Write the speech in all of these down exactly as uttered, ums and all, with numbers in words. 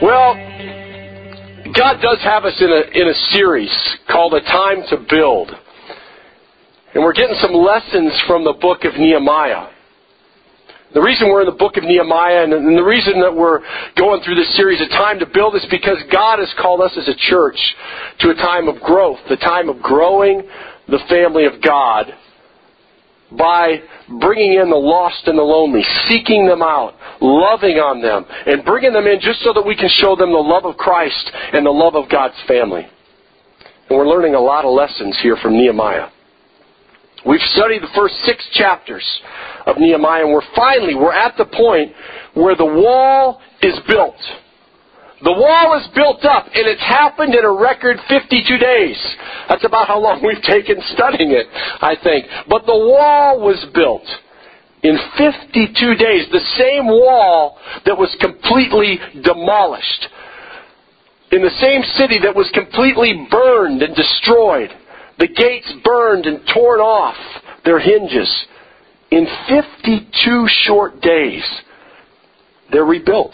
Well, God does have us in a in a series called A Time to Build. And we're getting some lessons from the book of Nehemiah. The reason we're in the book of Nehemiah and the reason that we're going through this series, A Time to Build, is because God has called us as a church to a time of growth, the time of growing the family of God by bringing in the lost and the lonely, seeking them out, loving on them, and bringing them in just so that we can show them the love of Christ and the love of God's family. And we're learning a lot of lessons here from Nehemiah. We've studied the first six chapters of Nehemiah, and we're finally, we're at the point where the wall is built. The wall is built up, and it's happened in a record fifty-two days. That's about how long we've taken studying it, I think. But the wall was built in fifty-two days. The same wall that was completely demolished. In the same city that was completely burned and destroyed. The gates burned and torn off their hinges. In fifty-two short days, they're rebuilt.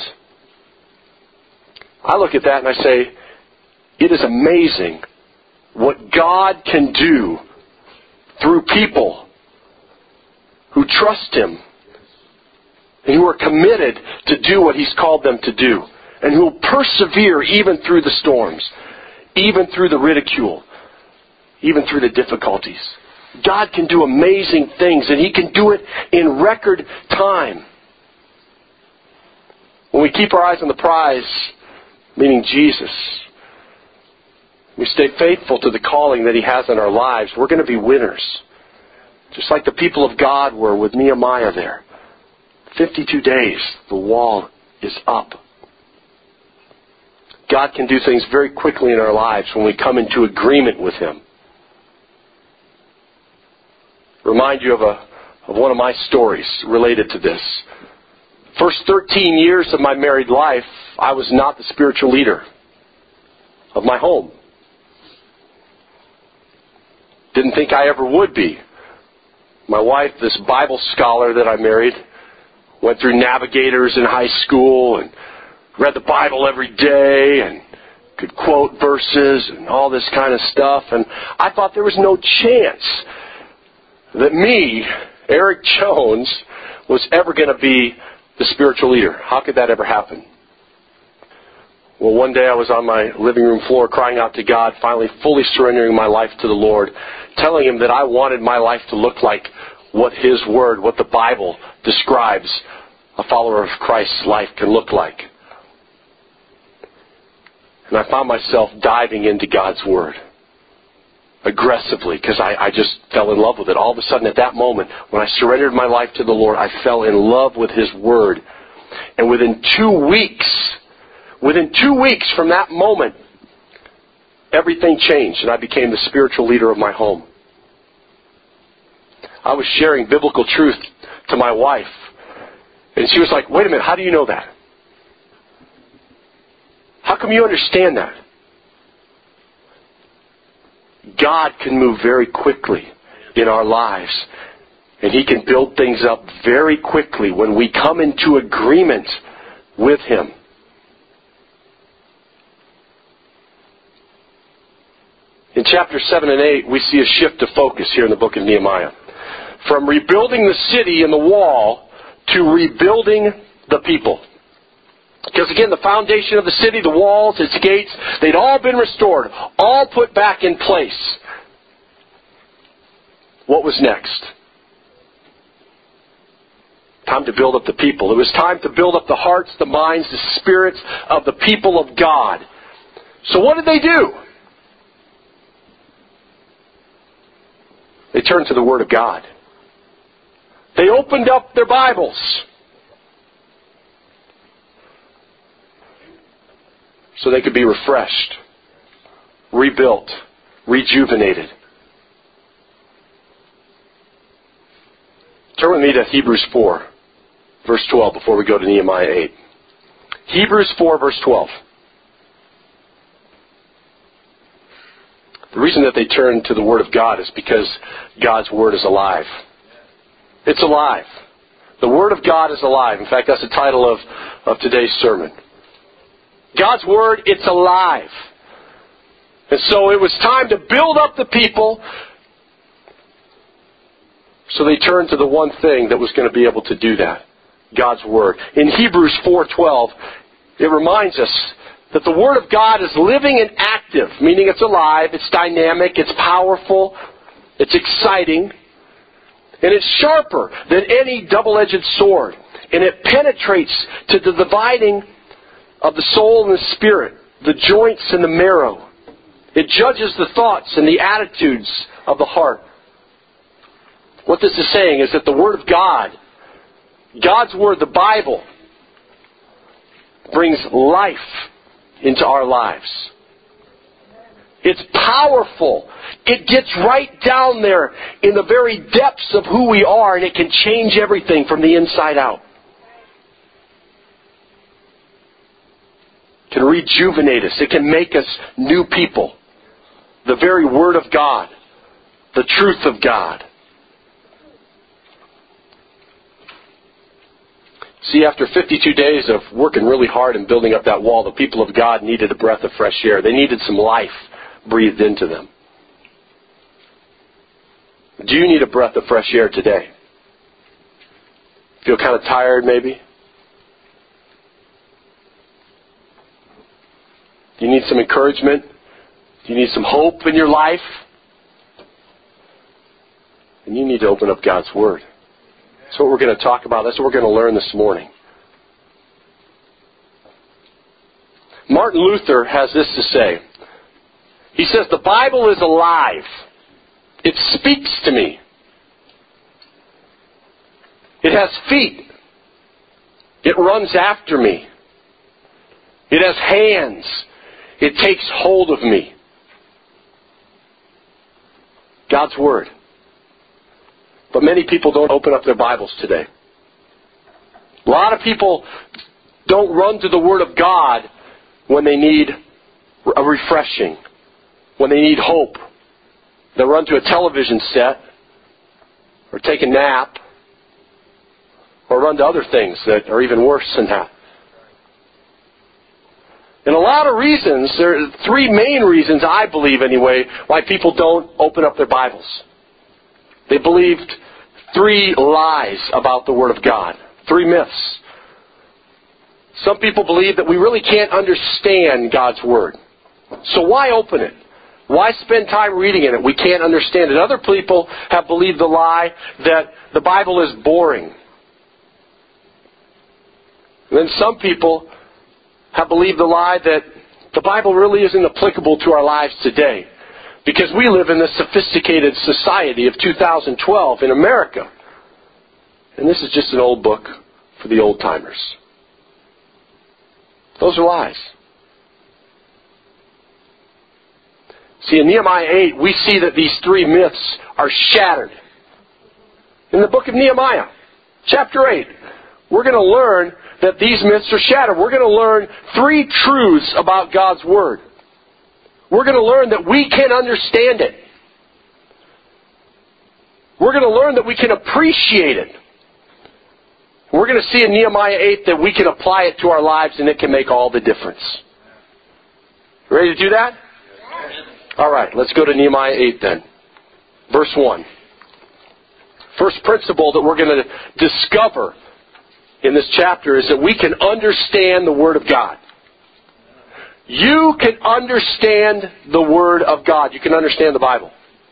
I look at that and I say, it is amazing what God can do through people who trust Him and who are committed to do what He's called them to do, and who will persevere even through the storms, even through the ridicule, even through the difficulties. God can do amazing things, and He can do it in record time. When we keep our eyes on the prize, meaning Jesus, we stay faithful to the calling that He has on our lives, we're going to be winners. Just like the people of God were with Nehemiah there. fifty-two days, the wall is up. God can do things very quickly in our lives when we come into agreement with Him. Remind you of a of one of my stories related to this. First thirteen years of my married life, I was not the spiritual leader of my home. Didn't think I ever would be. My wife, this Bible scholar that I married, went through Navigators in high school and read the Bible every day and could quote verses and all this kind of stuff. And I thought there was no chance that me, Eric Jones, was ever going to be the spiritual leader. How could that ever happen? Well, one day I was on my living room floor crying out to God, finally fully surrendering my life to the Lord, telling Him that I wanted my life to look like what His Word, what the Bible describes a follower of Christ's life can look like. And I found myself diving into God's Word aggressively, because I, I just fell in love with it. All of a sudden, at that moment, when I surrendered my life to the Lord, I fell in love with His Word. And within two weeks, within two weeks from that moment, everything changed, and I became the spiritual leader of my home. I was sharing biblical truth to my wife, and she was like, "Wait a minute, how do you know that? How come you understand that?" God can move very quickly in our lives. And He can build things up very quickly when we come into agreement with Him. In chapter seven and eight, we see a shift of focus here in the book of Nehemiah. From rebuilding the city and the wall to rebuilding the people. Because again, the foundation of the city, the walls, its gates, they'd all been restored, all put back in place. What was next? Time to build up the people. It was time to build up the hearts, the minds, the spirits of the people of God. So what did they do? They turned to the Word of God. They opened up their Bibles. So they could be refreshed, rebuilt, rejuvenated. Turn with me to Hebrews four, verse twelve, before we go to Nehemiah eight. Hebrews four, verse twelve. The reason that they turn to the Word of God is because God's Word is alive. It's alive. The Word of God is alive. In fact, that's the title of, of today's sermon. God's Word, it's alive. And so it was time to build up the people. So they turned to the one thing that was going to be able to do that. God's Word. In Hebrews four twelve, it reminds us that the Word of God is living and active, meaning it's alive, it's dynamic, it's powerful, it's exciting, and it's sharper than any double-edged sword. And it penetrates to the dividing of the soul and the spirit, the joints and the marrow. It judges the thoughts and the attitudes of the heart. What this is saying is that the Word of God, God's Word, the Bible, brings life into our lives. It's powerful. It gets right down there in the very depths of who we are, and it can change everything from the inside out. It can rejuvenate us. It can make us new people. The very Word of God, the truth of God. See, after fifty-two days of working really hard and building up that wall, the people of God needed a breath of fresh air. They needed some life breathed into them. Do you need a breath of fresh air today? Feel kind of tired, maybe? Do you need some encouragement? Do you need some hope in your life? And you need to open up God's Word. That's what we're going to talk about. That's what we're going to learn this morning. Martin Luther has this to say. He says, the Bible is alive. It speaks to me. It has feet. It runs after me. It has hands. It takes hold of me. God's Word. But many people don't open up their Bibles today. A lot of people don't run to the Word of God when they need a refreshing, when they need hope. They run to a television set, or take a nap, or run to other things that are even worse than that. And a lot of reasons, there are three main reasons, I believe anyway, why people don't open up their Bibles. They believed three lies about the Word of God. Three myths. Some people believe that we really can't understand God's Word. So why open it? Why spend time reading in it? We can't understand it. Other people have believed the lie that the Bible is boring. And then some people have believed the lie that the Bible really isn't applicable to our lives today. Because we live in this sophisticated society of two thousand twelve in America. And this is just an old book for the old-timers. Those are lies. See, in Nehemiah eight, we see that these three myths are shattered. In the book of Nehemiah, chapter eight, we're going to learn that these myths are shattered. We're going to learn three truths about God's Word. We're going to learn that we can understand it. We're going to learn that we can appreciate it. We're going to see in Nehemiah eight that we can apply it to our lives and it can make all the difference. Ready to do that? All right, let's go to Nehemiah eight then. Verse one. First principle that we're going to discover in this chapter is that we can understand the Word of God. You can understand the Word of God. You can understand the Bible.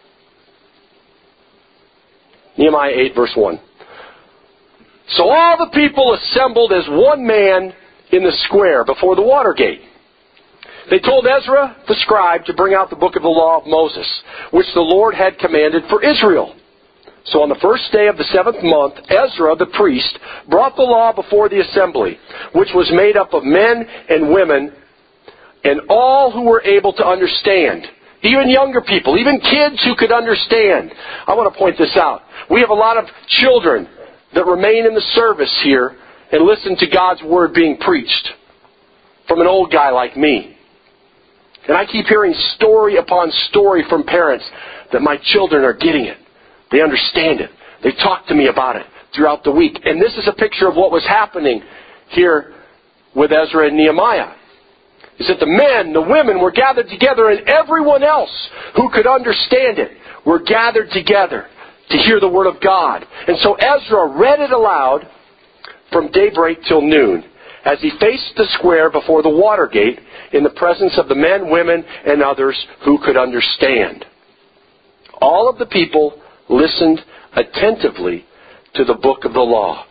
Nehemiah eight, verse one. So all the people assembled as one man in the square before the water gate. They told Ezra the scribe to bring out the book of the law of Moses, which the Lord had commanded for Israel. So on the first day of the seventh month, Ezra the priest brought the law before the assembly, which was made up of men and women and all who were able to understand. Even younger people, even kids who could understand. I want to point this out. We have a lot of children that remain in the service here and listen to God's Word being preached from an old guy like me. And I keep hearing story upon story from parents that my children are getting it. They understand it. They talk to me about it throughout the week. And this is a picture of what was happening here with Ezra and Nehemiah. is that the men, the women were gathered together, and everyone else who could understand it were gathered together to hear the Word of God. And so Ezra read it aloud from daybreak till noon, as he faced the square before the water gate in the presence of the men, women, and others who could understand. All of the people listened attentively to the book of the law.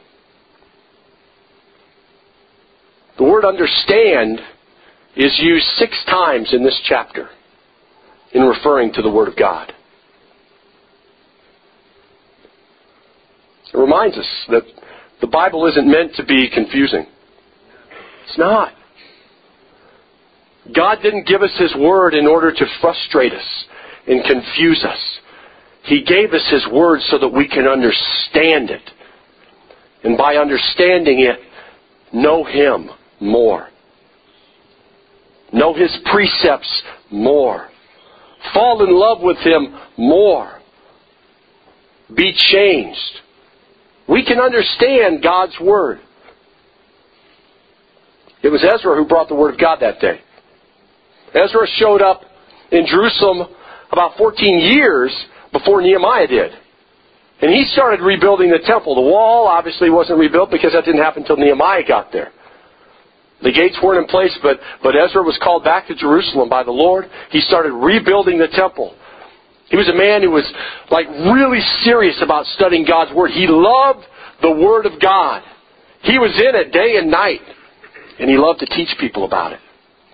The word understand is used six times in this chapter in referring to the Word of God. It reminds us that the Bible isn't meant to be confusing. It's not. God didn't give us His Word in order to frustrate us and confuse us. He gave us His Word so that we can understand it. And by understanding it, know Him more. Know His precepts more. Fall in love with Him more. Be changed. We can understand God's Word. It was Ezra who brought the Word of God that day. Ezra showed up in Jerusalem about fourteen years before Nehemiah did. And he started rebuilding the temple. The wall obviously wasn't rebuilt because that didn't happen until Nehemiah got there. The gates weren't in place, but, but Ezra was called back to Jerusalem by the Lord. He started rebuilding the temple. He was a man who was like really serious about studying God's Word. He loved the Word of God. He was in it day and night. And he loved to teach people about it.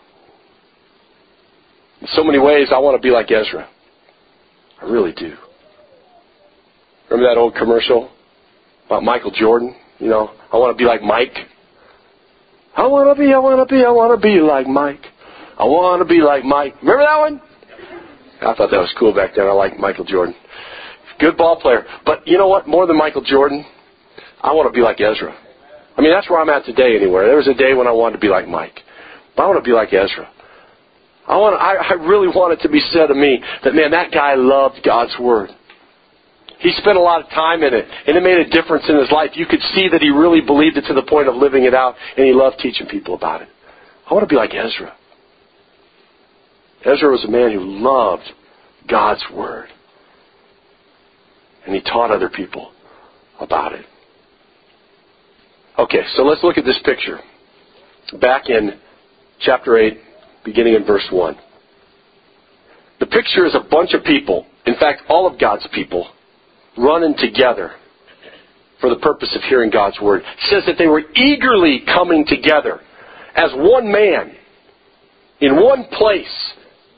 In so many ways, I want to be like Ezra. I really do. Remember that old commercial about Michael Jordan? You know, I want to be like Mike. I want to be, I want to be, I want to be like Mike. I want to be like Mike. Remember that one? I thought that was cool back then. I liked Michael Jordan. Good ball player. But you know what? More than Michael Jordan, I want to be like Ezra. I mean, that's where I'm at today anywhere. There was a day when I wanted to be like Mike. But I want to be like Ezra. I want. To, I, I really want it to be said of me that, man, that guy loved God's Word. He spent a lot of time in it, and it made a difference in his life. You could see that he really believed it to the point of living it out, and he loved teaching people about it. I want to be like Ezra. Ezra was a man who loved God's Word. And he taught other people about it. Okay, so let's look at this picture. Back in chapter eight, beginning in verse one. The picture is a bunch of people, in fact, all of God's people, running together for the purpose of hearing God's Word. It says that they were eagerly coming together as one man in one place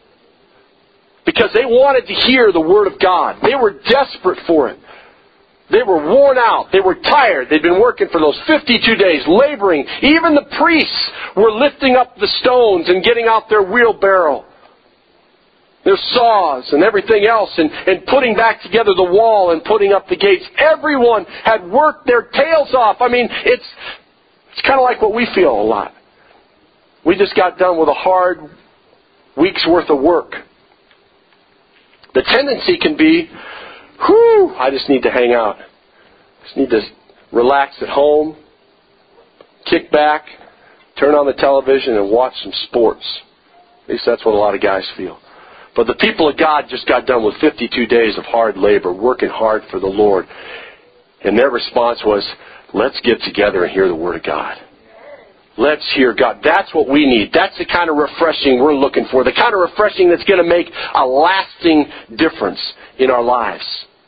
because they wanted to hear the Word of God. They were desperate for it. They were worn out. They were tired. They'd been working for those fifty-two days, laboring. Even the priests were lifting up the stones and getting out their wheelbarrow, their saws and everything else, and, and putting back together the wall and putting up the gates. Everyone had worked their tails off. I mean, it's, it's kind of like what we feel a lot. We just got done with a hard week's worth of work. The tendency can be, whew, I just need to hang out. I just need to relax at home, kick back, turn on the television, and watch some sports. At least that's what a lot of guys feel. But the people of God just got done with fifty-two days of hard labor, working hard for the Lord. And their response was, let's get together and hear the Word of God. Let's hear God. That's what we need. That's the kind of refreshing we're looking for. The kind of refreshing that's going to make a lasting difference in our lives.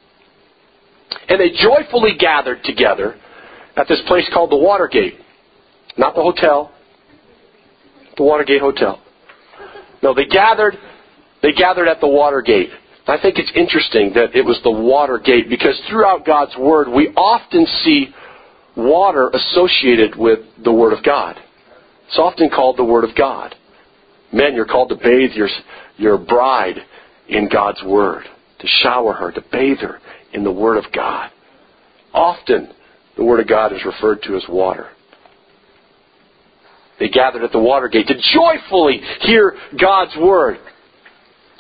And they joyfully gathered together at this place called the Watergate. Not the hotel. The Watergate Hotel. No, they gathered, they gathered at the Watergate. I think it's interesting that it was the Watergate because throughout God's Word we often see water associated with the Word of God. It's often called the Word of God. Men, you're called to bathe your, your bride in God's Word, to shower her, to bathe her in the Word of God. Often, the Word of God is referred to as water. They gathered at the Watergate to joyfully hear God's Word.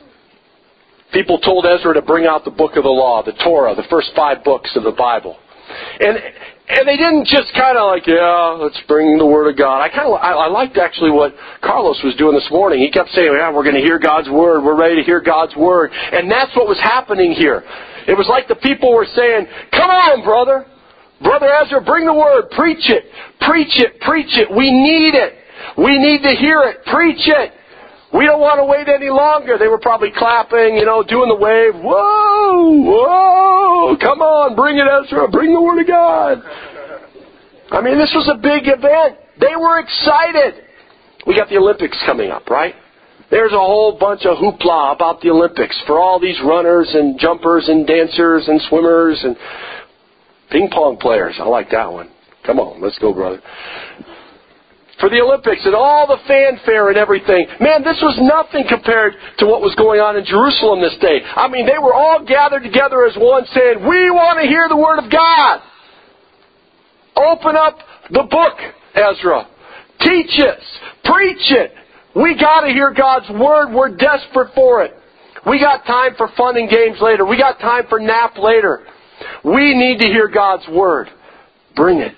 People told Ezra to bring out the book of the law, the Torah, the first five books of the Bible. And and they didn't just kind of like, yeah, let's bring the Word of God. I kind of I, I liked actually what Carlos was doing this morning. He kept saying, yeah, we're going to hear God's Word. We're ready to hear God's Word. And that's what was happening here. It was like the people were saying, come on, brother. Brother Ezra, bring the Word. Preach it. Preach it. Preach it. We need it. We need to hear it. Preach it. We don't want to wait any longer. They were probably clapping, you know, doing the wave. Whoa, whoa, come on, bring it, Ezra. Bring the Word of God. I mean, this was a big event. They were excited. We got the Olympics coming up, right? There's a whole bunch of hoopla about the Olympics for all these runners and jumpers and dancers and swimmers and ping pong players. I like that one. Come on, let's go, brother. For the Olympics and all the fanfare and everything. Man, this was nothing compared to what was going on in Jerusalem this day. I mean, they were all gathered together as one saying, we want to hear the Word of God. Open up the book, Ezra. Teach it. Preach it. We got to hear God's Word. We're desperate for it. We got time for fun and games later. We got time for nap later. We need to hear God's Word. Bring it.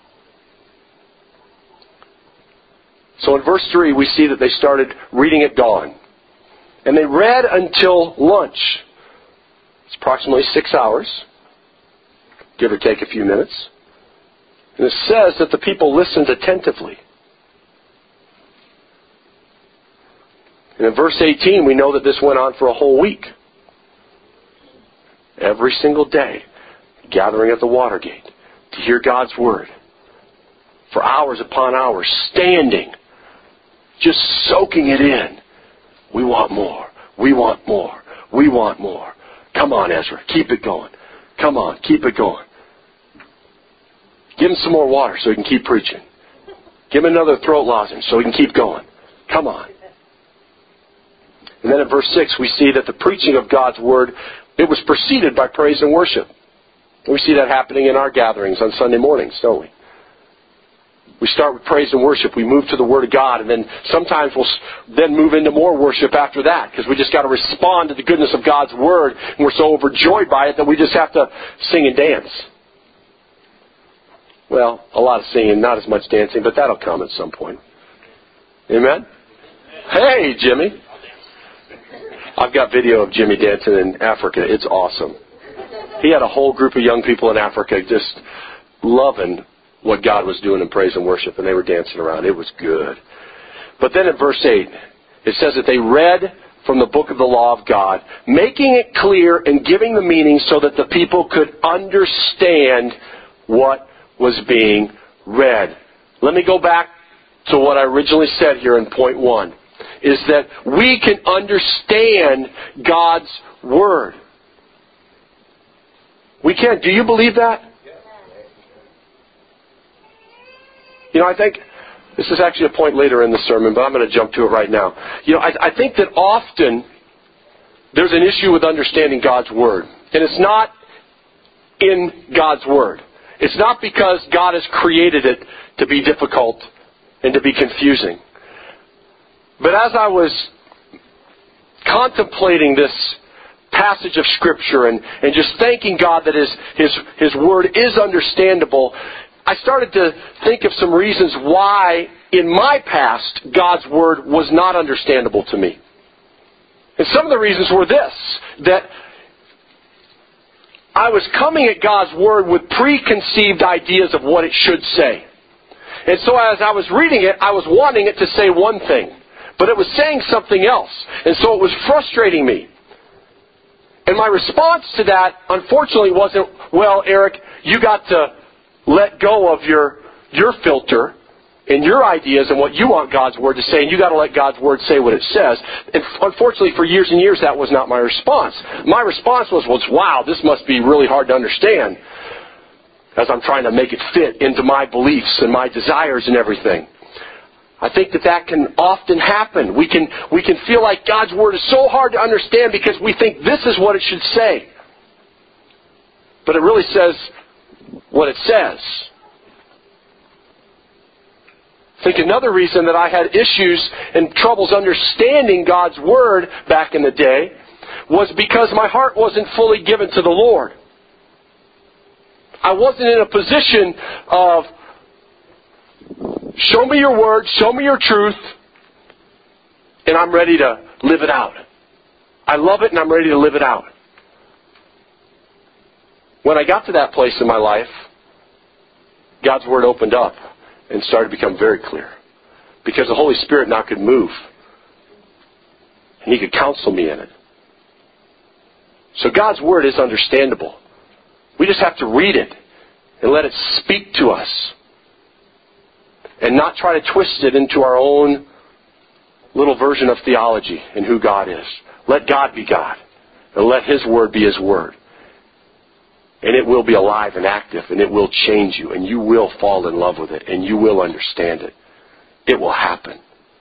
So in verse three, we see that they started reading at dawn. And they read until lunch. It's approximately six hours, give or take a few minutes. And it says that the people listened attentively. And in verse eighteen, we know that this went on for a whole week. Every single day, gathering at the Watergate to hear God's Word. For hours upon hours, standing, just soaking it in. We want more. We want more. We want more. Come on, Ezra. Keep it going. Come on. Keep it going. Give him some more water so he can keep preaching. Give him another throat lozenge so he can keep going. Come on. And then in verse six, we see that the preaching of God's Word, it was preceded by praise and worship. We see that happening in our gatherings on Sunday mornings, don't we? We start with praise and worship. We move to the Word of God. And then sometimes we'll then move into more worship after that. Because we just got to respond to the goodness of God's Word. And we're so overjoyed by it that we just have to sing and dance. Well, a lot of singing, not as much dancing. But that'll come at some point. Amen? Hey, Jimmy. I've got video of Jimmy dancing in Africa. It's awesome. He had a whole group of young people in Africa just loving what God was doing in praise and worship, and they were dancing around. It was good. But then in verse eight, it says that they read from the book of the law of God, making it clear and giving the meaning so that the people could understand what was being read. Let me go back to what I originally said here in point one, is that we can understand God's Word. We can. Do you believe that? You know, I think this is actually a point later in the sermon, but I'm going to jump to it right now. You know, I, I think that often there's an issue with understanding God's Word. And it's not in God's Word. It's not because God has created it to be difficult and to be confusing. But as I was contemplating this passage of Scripture and, and just thanking God that His, His, His Word is understandable, I started to think of some reasons why, in my past, God's Word was not understandable to me. And some of the reasons were this, that I was coming at God's Word with preconceived ideas of what it should say. And so as I was reading it, I was wanting it to say one thing, but it was saying something else. And so it was frustrating me. And my response to that, unfortunately, wasn't, well, Eric, you got to let go of your your filter and your ideas and what you want God's Word to say, and you got to let God's Word say what it says. And unfortunately, for years and years, that was not my response. My response was, well, wow, this must be really hard to understand, as I'm trying to make it fit into my beliefs and my desires and everything. I think that that can often happen. We can we can feel like God's Word is so hard to understand because we think this is what it should say. But it really says what it says. I think another reason that I had issues and troubles understanding God's Word back in the day was because my heart wasn't fully given to the Lord. I wasn't in a position of, show me your word, show me your truth, and I'm ready to live it out. I love it and I'm ready to live it out. When I got to that place in my life, God's Word opened up and started to become very clear. Because the Holy Spirit now could move. And He could counsel me in it. So God's Word is understandable. We just have to read it and let it speak to us. And not try to twist it into our own little version of theology and who God is. Let God be God. And let His Word be His Word. And it will be alive and active, and it will change you, and you will fall in love with it, and you will understand it. It will happen.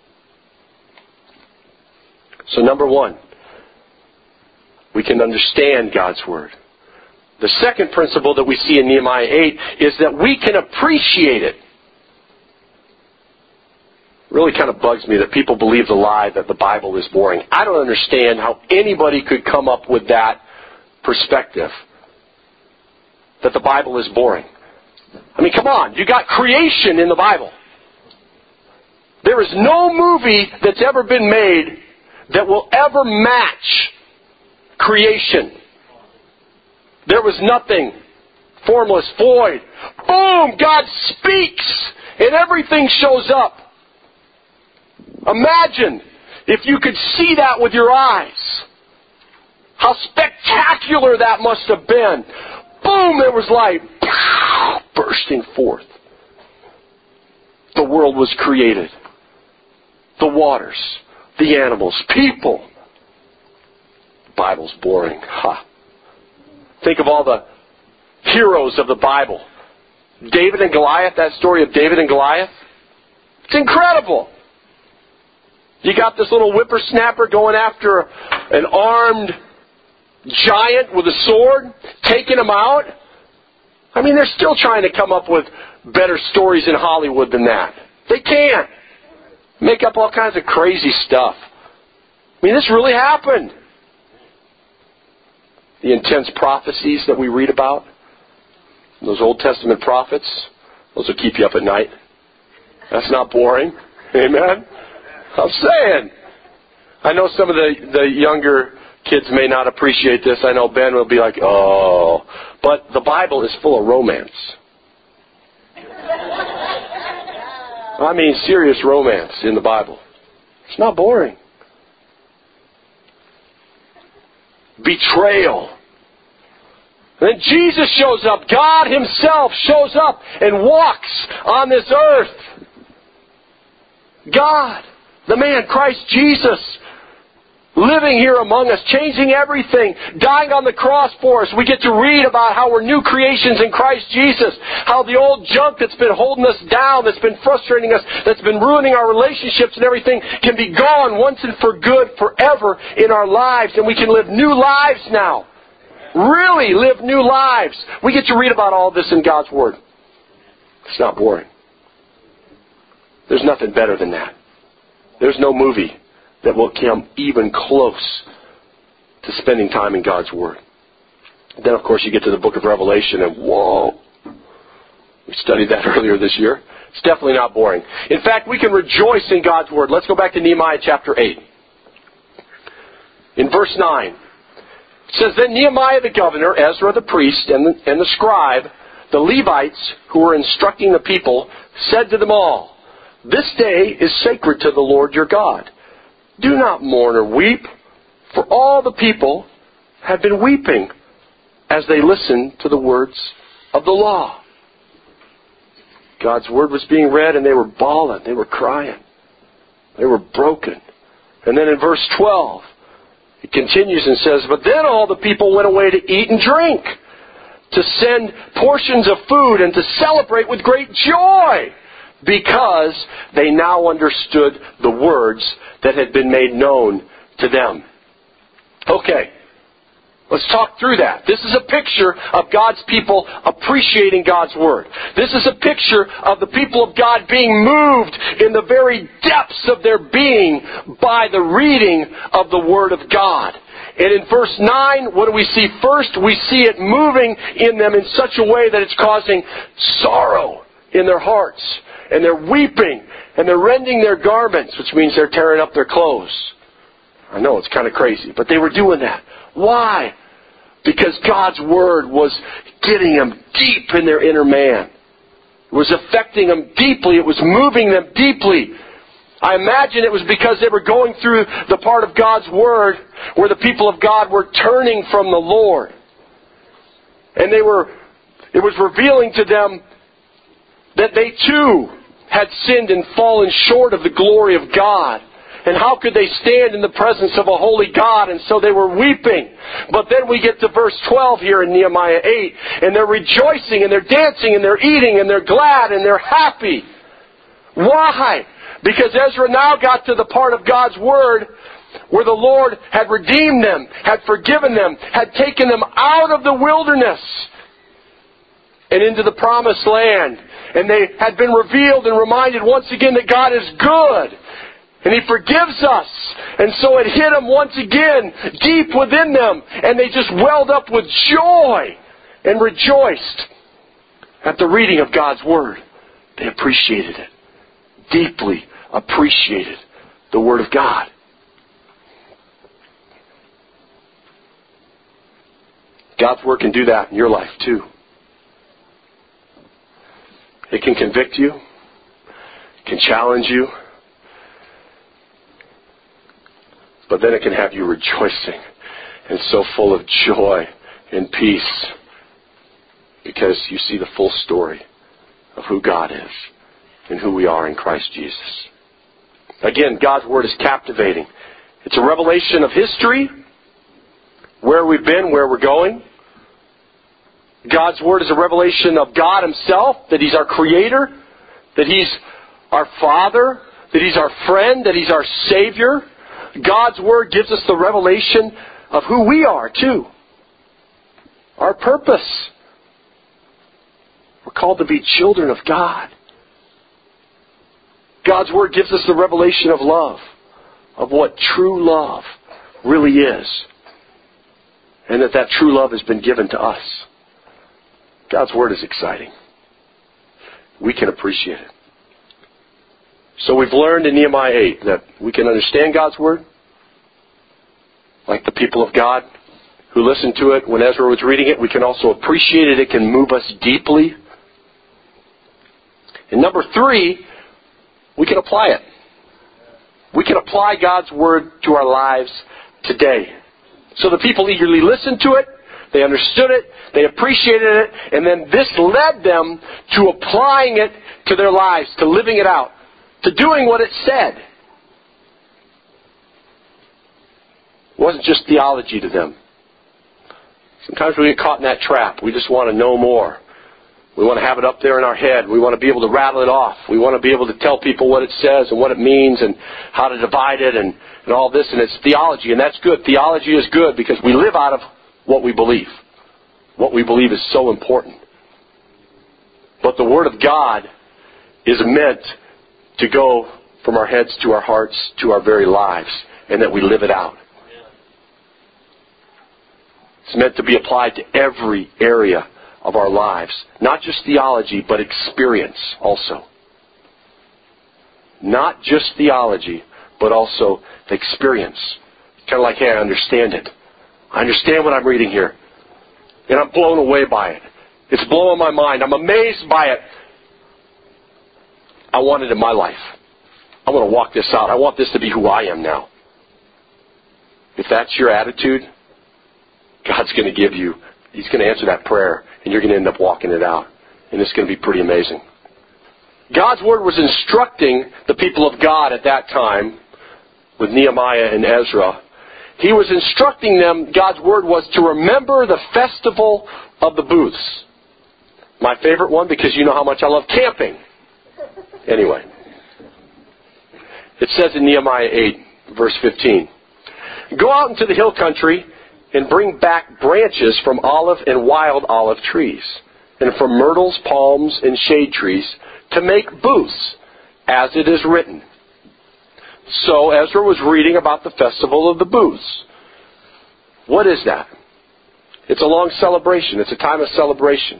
So number one, we can understand God's Word. The second principle that we see in Nehemiah eight is that we can appreciate it. It really kind of bugs me that people believe the lie that the Bible is boring. I don't understand how anybody could come up with that perspective. That the Bible is boring. I mean, come on. You got creation in the Bible. There is no movie that's ever been made that will ever match creation. There was nothing. Formless, void. Boom! God speaks and everything shows up. Imagine if you could see that with your eyes. How spectacular that must have been. Boom, there was light bursting forth. The world was created. The waters, the animals, people. The Bible's boring. Ha. Think of all the heroes of the Bible. David and Goliath, that story of David and Goliath. It's incredible. You got this little whippersnapper going after an armed giant with a sword, taking him out. I mean, they're still trying to come up with better stories in Hollywood than that. They can't. Make up all kinds of crazy stuff. I mean, this really happened. The intense prophecies that we read about, those Old Testament prophets, those will keep you up at night. That's not boring. Amen? I'm saying. I know some of the, the younger kids may not appreciate this. I know Ben will be like, oh. But the Bible is full of romance. I mean, serious romance in the Bible. It's not boring. Betrayal. And then Jesus shows up. God Himself shows up and walks on this earth. God, the man, Christ Jesus, living here among us, changing everything, dying on the cross for us. We get to read about how we're new creations in Christ Jesus, how the old junk that's been holding us down, that's been frustrating us, that's been ruining our relationships and everything can be gone once and for good forever in our lives, and we can live new lives now. Really live new lives. We get to read about all this in God's Word. It's not boring. There's nothing better than that. There's no movie that will come even close to spending time in God's Word. Then, of course, you get to the book of Revelation, and whoa, we studied that earlier this year. It's definitely not boring. In fact, we can rejoice in God's Word. Let's go back to Nehemiah chapter eight. In verse nine, it says, Then Nehemiah the governor, Ezra the priest, and the, and the scribe, the Levites who were instructing the people, said to them all, This day is sacred to the Lord your God. Do not mourn or weep, for all the people have been weeping as they listened to the words of the law. God's Word was being read and they were bawling, they were crying, they were broken. And then in verse twelve, it continues and says, But then all the people went away to eat and drink, to send portions of food and to celebrate with great joy, because they now understood the words that had been made known to them. Okay, Let's talk through that. This is a picture of God's people appreciating God's Word. This is a picture of the people of God being moved in the very depths of their being by the reading of the Word of God. And in verse nine, what do we see first? We see it moving in them in such a way that it's causing sorrow in their hearts. And they're weeping, and they're rending their garments, which means they're tearing up their clothes. I know, it's kind of crazy, but they were doing that. Why? Because God's Word was getting them deep in their inner man. It was affecting them deeply. It was moving them deeply. I imagine it was because they were going through the part of God's Word where the people of God were turning from the Lord. And they were, it was revealing to them that they too had sinned and fallen short of the glory of God. And how could they stand in the presence of a holy God? And so they were weeping. But then we get to verse twelve here in Nehemiah eight. And they're rejoicing, and they're dancing, and they're eating, and they're glad, and they're happy. Why? Because Ezra now got to the part of God's Word where the Lord had redeemed them, had forgiven them, had taken them out of the wilderness and into the promised land. And they had been revealed and reminded once again that God is good. And He forgives us. And so it hit them once again, deep within them. And they just welled up with joy and rejoiced at the reading of God's Word. They appreciated it. Deeply appreciated the Word of God. God's Word can do that in your life too. It can convict you. It can challenge you. But then it can have you rejoicing and so full of joy and peace because you see the full story of who God is and who we are in Christ Jesus. Again, God's Word is captivating. It's a revelation of history, where we've been, where we're going. God's Word is a revelation of God Himself, that He's our Creator, that He's our Father, that He's our friend, that He's our Savior. God's Word gives us the revelation of who we are, too. Our purpose. We're called to be children of God. God's Word gives us the revelation of love, of what true love really is, and that that true love has been given to us. God's Word is exciting. We can appreciate it. So we've learned in Nehemiah eight that we can understand God's Word, like the people of God who listened to it when Ezra was reading it. We can also appreciate it. It can move us deeply. And number three, we can apply it. We can apply God's Word to our lives today. So the people eagerly listened to it. They understood it. They appreciated it. And then this led them to applying it to their lives, to living it out, to doing what it said. It wasn't just theology to them. Sometimes we get caught in that trap. We just want to know more. We want to have it up there in our head. We want to be able to rattle it off. We want to be able to tell people what it says and what it means and how to divide it and, and all this. And it's theology, and that's good. Theology is good because we live out of what we believe. What we believe is so important. But the Word of God is meant to go from our heads to our hearts to our very lives, and that we live it out. It's meant to be applied to every area of our lives. Not just theology, but experience also. Not just theology, but also experience. Kind of like, hey, I understand it. I understand what I'm reading here. And I'm blown away by it. It's blowing my mind. I'm amazed by it. I want it in my life. I want to walk this out. I want this to be who I am now. If that's your attitude, God's going to give you, He's going to answer that prayer, and you're going to end up walking it out. And it's going to be pretty amazing. God's Word was instructing the people of God at that time with Nehemiah and Ezra. He was instructing them, God's Word was to remember the festival of the booths. My favorite one, because you know how much I love camping. Anyway. It says in Nehemiah eight, verse fifteen, "Go out into the hill country and bring back branches from olive and wild olive trees, and from myrtles, palms, and shade trees, to make booths, as it is written. So Ezra was reading about the festival of the booths. What is that? It's a long celebration. It's a time of celebration.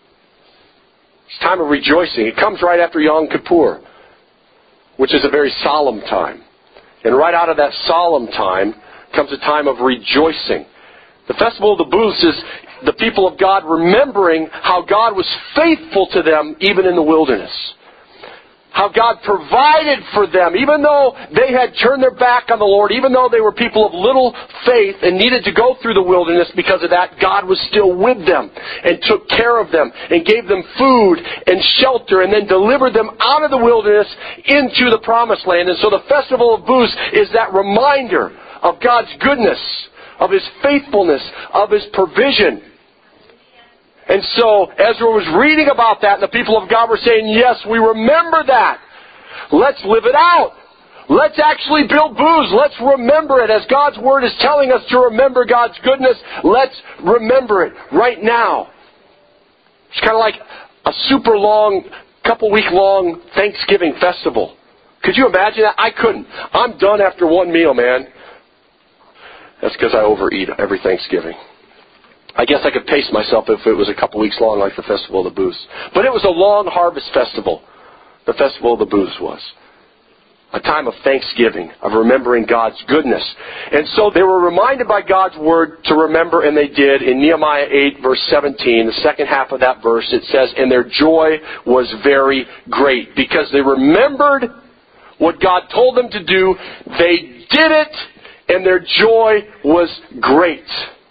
It's a time of rejoicing. It comes right after Yom Kippur, which is a very solemn time. And right out of that solemn time comes a time of rejoicing. The Festival of the Booths is the people of God remembering how God was faithful to them even in the wilderness. How God provided for them, even though they had turned their back on the Lord, even though they were people of little faith and needed to go through the wilderness because of that, God was still with them and took care of them and gave them food and shelter and then delivered them out of the wilderness into the promised land. And so the Festival of Booths is that reminder of God's goodness, of His faithfulness, of His provision. And so Ezra was reading about that, and the people of God were saying, yes, we remember that. Let's live it out. Let's actually build booths. Let's remember it. As God's Word is telling us to remember God's goodness, let's remember it right now. It's kind of like a super long, couple week long Thanksgiving festival. Could you imagine that? I couldn't. I'm done after one meal, man. That's because I overeat every Thanksgiving. I guess I could pace myself if it was a couple weeks long like the Festival of the Booths. But it was a long harvest festival. The Festival of the Booths was. A time of thanksgiving, of remembering God's goodness. And so they were reminded by God's Word to remember, and they did. In Nehemiah eight, verse seventeen, the second half of that verse, it says, and their joy was very great. Because they remembered what God told them to do, they did it, and their joy was great.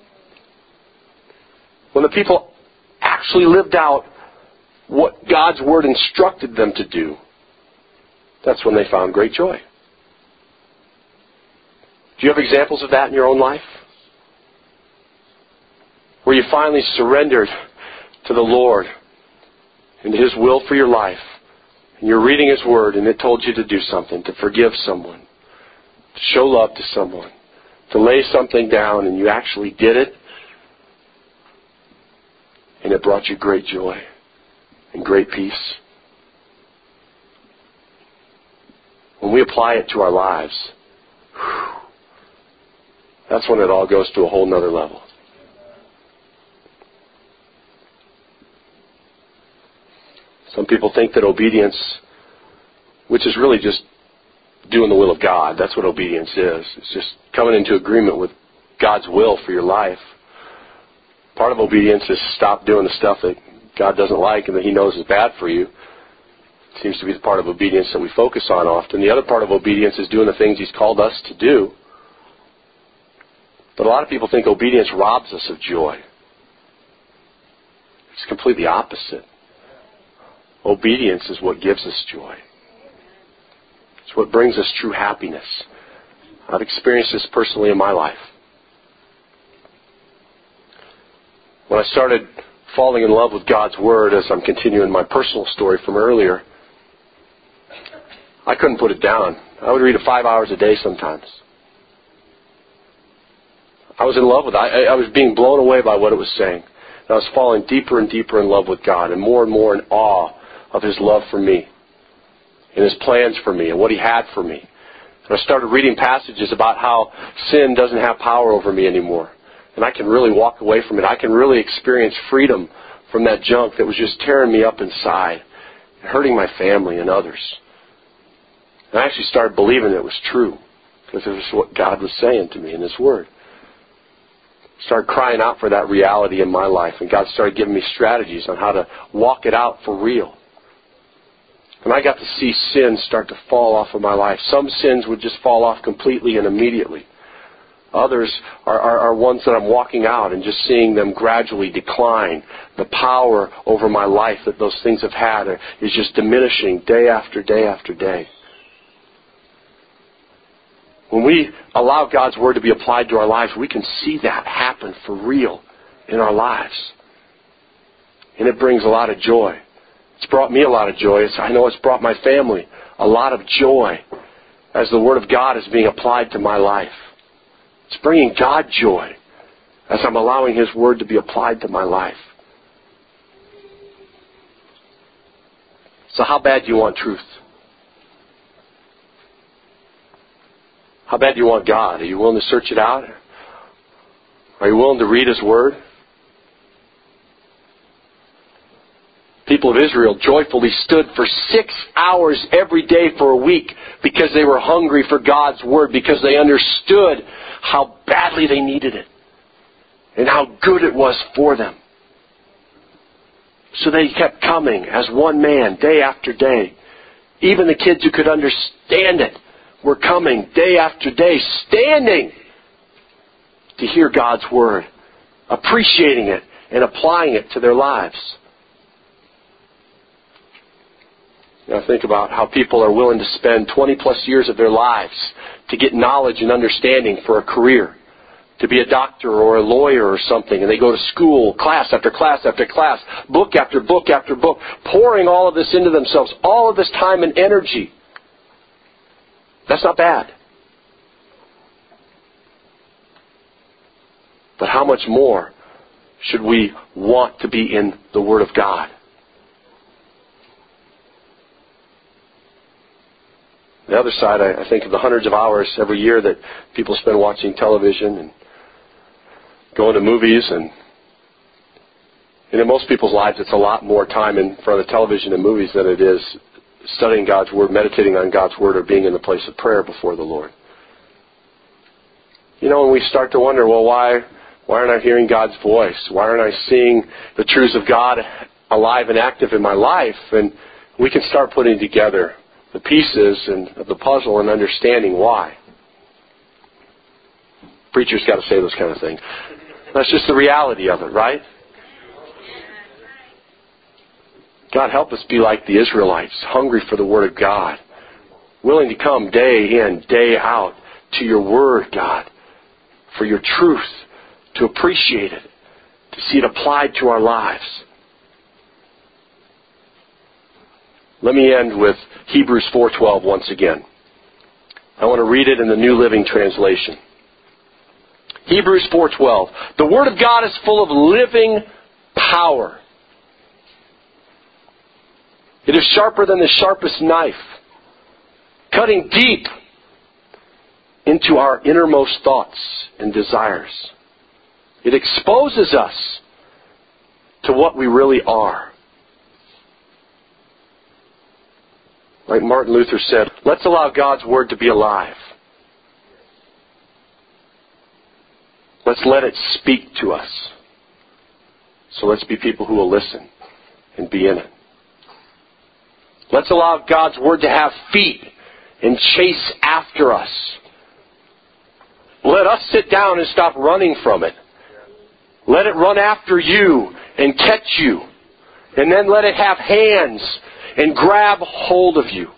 When the people actually lived out what God's Word instructed them to do, that's when they found great joy. Do you have examples of that in your own life? Where you finally surrendered to the Lord and His will for your life, and you're reading His Word and it told you to do something, to forgive someone, to show love to someone, to lay something down, and you actually did it. And it brought you great joy and great peace. When we apply it to our lives, whew, that's when it all goes to a whole nother level. Some people think that obedience, which is really just doing the will of God, that's what obedience is. It's just coming into agreement with God's will for your life. Part of obedience is stop doing the stuff that God doesn't like and that He knows is bad for you. It seems to be the part of obedience that we focus on often. The other part of obedience is doing the things He's called us to do. But a lot of people think obedience robs us of joy. It's completely opposite. Obedience is what gives us joy. It's what brings us true happiness. I've experienced this personally in my life. When I started falling in love with God's Word, as I'm continuing my personal story from earlier, I couldn't put it down. I would read it five hours a day sometimes. I was in love with it. I, I was being blown away by what it was saying. And I was falling deeper and deeper in love with God and more and more in awe of His love for me and His plans for me and what He had for me. And I started reading passages about how sin doesn't have power over me anymore. And I can really walk away from it. I can really experience freedom from that junk that was just tearing me up inside and hurting my family and others. And I actually started believing it was true because it was what God was saying to me in His Word. I started crying out for that reality in my life, and God started giving me strategies on how to walk it out for real. And I got to see sin start to fall off of my life. Some sins would just fall off completely and immediately. Others are, are, are ones that I'm walking out and just seeing them gradually decline. The power over my life that those things have had is just diminishing day after day after day. When we allow God's Word to be applied to our lives, we can see that happen for real in our lives. And it brings a lot of joy. It's brought me a lot of joy. It's, I know it's brought my family a lot of joy as the Word of God is being applied to my life. It's bringing God joy as I'm allowing His Word to be applied to my life. So how bad do you want truth? How bad do you want God? Are you willing to search it out? Are you willing to read His Word? People of Israel joyfully stood for six hours every day for a week because they were hungry for God's Word, because they understood how badly they needed it and how good it was for them. So they kept coming as one man day after day. Even the kids who could understand it were coming day after day, standing to hear God's Word, appreciating it and applying it to their lives. Now think about how people are willing to spend twenty plus years of their lives to get knowledge and understanding for a career, to be a doctor or a lawyer or something, and they go to school, class after class after class, book after book after book, pouring all of this into themselves, all of this time and energy. That's not bad. But how much more should we want to be in the Word of God? The other side, I think of the hundreds of hours every year that people spend watching television and going to movies, and, and in most people's lives it's a lot more time in front of television and movies than it is studying God's Word, meditating on God's Word, or being in the place of prayer before the Lord. You know, when we start to wonder, well, why why aren't I hearing God's voice? Why aren't I seeing the truths of God alive and active in my life? And we can start putting together the pieces and of the puzzle and understanding why. Preachers got to say those kind of things. That's just the reality of it, right? God, help us be like the Israelites, hungry for the Word of God, willing to come day in, day out to your Word, God, for your truth, to appreciate it, to see it applied to our lives. Let me end with Hebrews four twelve once again. I want to read it in the New Living Translation. Hebrews four twelve. The Word of God is full of living power. It is sharper than the sharpest knife, cutting deep into our innermost thoughts and desires. It exposes us to what we really are. Like Martin Luther said, let's allow God's Word to be alive. Let's let it speak to us. So let's be people who will listen and be in it. Let's allow God's Word to have feet and chase after us. Let us sit down and stop running from it. Let it run after you and catch you. And then let it have hands and grab hold of you.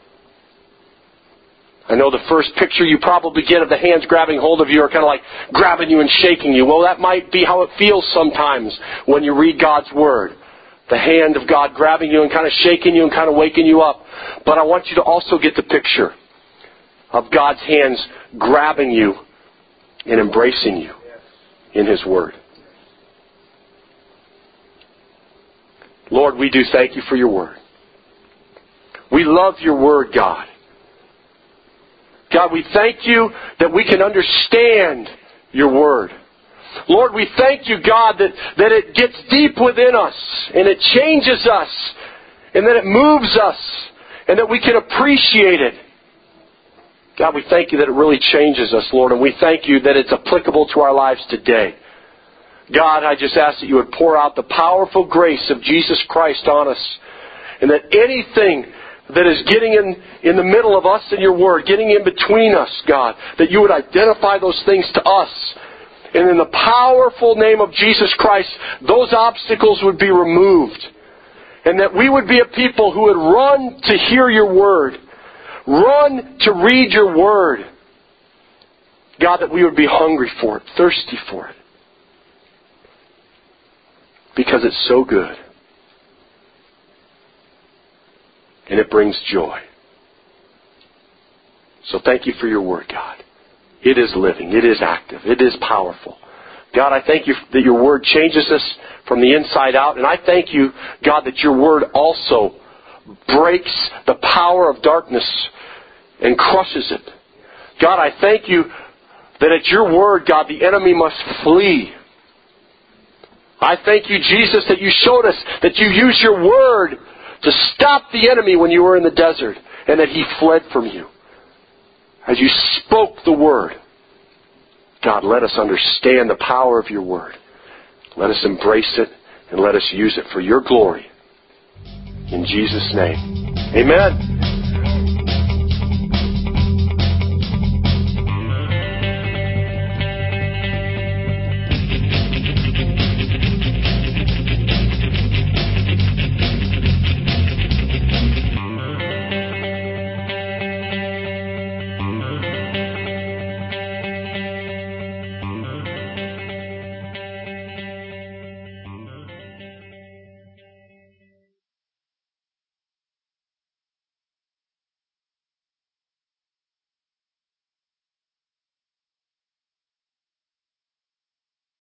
I know the first picture you probably get of the hands grabbing hold of you are kind of like grabbing you and shaking you. Well, that might be how it feels sometimes when you read God's Word. The hand of God grabbing you and kind of shaking you and kind of waking you up. But I want you to also get the picture of God's hands grabbing you and embracing you in His Word. Lord, we do thank you for your Word. We love your Word, God. God, we thank you that we can understand your Word. Lord, we thank you, God, that, that it gets deep within us and it changes us and that it moves us and that we can appreciate it. God, we thank you that it really changes us, Lord, and we thank you that it's applicable to our lives today. God, I just ask that you would pour out the powerful grace of Jesus Christ on us, and that anything that is getting in, in the middle of us and your Word, getting in between us, God, that you would identify those things to us. And in the powerful name of Jesus Christ, those obstacles would be removed. And that we would be a people who would run to hear your Word. Run to read your Word. God, that we would be hungry for it, thirsty for it. Because it's so good. And it brings joy. So thank you for your Word, God. It is living. It is active. It is powerful. God, I thank you that your word changes us from the inside out. And I thank you, God, that your word also breaks the power of darkness and crushes it. God, I thank you that at your word, God, the enemy must flee. I thank you, Jesus, that you showed us that you used your word to stop the enemy when you were in the desert, and that he fled from you. As you spoke the word, God, let us understand the power of your word. Let us embrace it and let us use it for your glory. In Jesus' name, amen.